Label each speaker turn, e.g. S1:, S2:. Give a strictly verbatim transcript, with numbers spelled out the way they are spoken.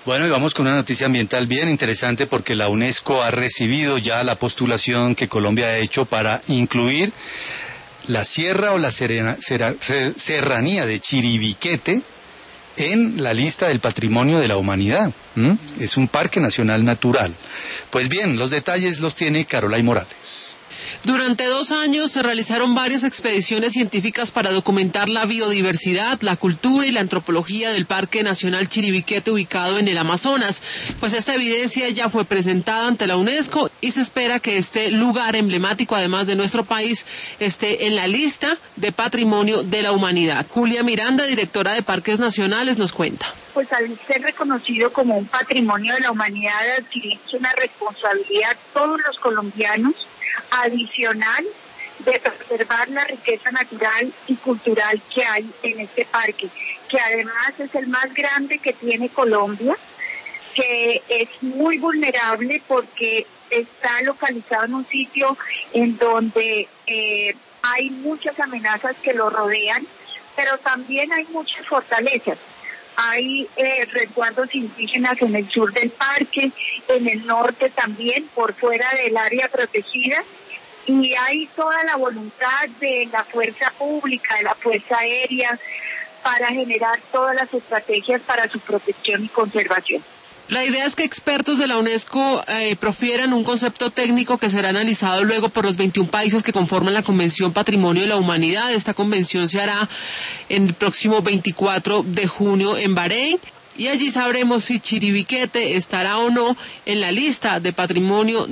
S1: Bueno, y vamos con una noticia ambiental bien interesante porque la UNESCO ha recibido ya la postulación que Colombia ha hecho para incluir la sierra o la serena, serra, serranía de Chiribiquete en la lista del patrimonio de la humanidad. ¿Mm? Es un parque nacional natural. Pues bien, los detalles los tiene Carolay Morales.
S2: Durante dos años se realizaron varias expediciones científicas para documentar la biodiversidad, la cultura y la antropología del Parque Nacional Chiribiquete ubicado en el Amazonas. Pues esta evidencia ya fue presentada ante la UNESCO y se espera que este lugar emblemático, además de nuestro país, esté en la lista de Patrimonio de la Humanidad. Julia Miranda, directora de Parques Nacionales, nos cuenta.
S3: Pues al ser reconocido como un patrimonio de la humanidad, adquirimos una responsabilidad todos los colombianos adicional de preservar la riqueza natural y cultural que hay en este parque, que además es el más grande que tiene Colombia, que es muy vulnerable porque está localizado en un sitio en donde eh, hay muchas amenazas que lo rodean, pero también hay muchas fortalezas. Hay eh, resguardos indígenas en el sur del parque, en el norte también, por fuera del área protegida, y hay toda la voluntad de la fuerza pública, de la fuerza aérea, para generar todas las estrategias para su protección y conservación.
S2: La idea es que expertos de la UNESCO eh, profieran un concepto técnico que será analizado luego por los veintiún países que conforman la Convención Patrimonio de la Humanidad. Esta convención se hará en el próximo veinticuatro de junio en Bahrein y allí sabremos si Chiribiquete estará o no en la lista de Patrimonio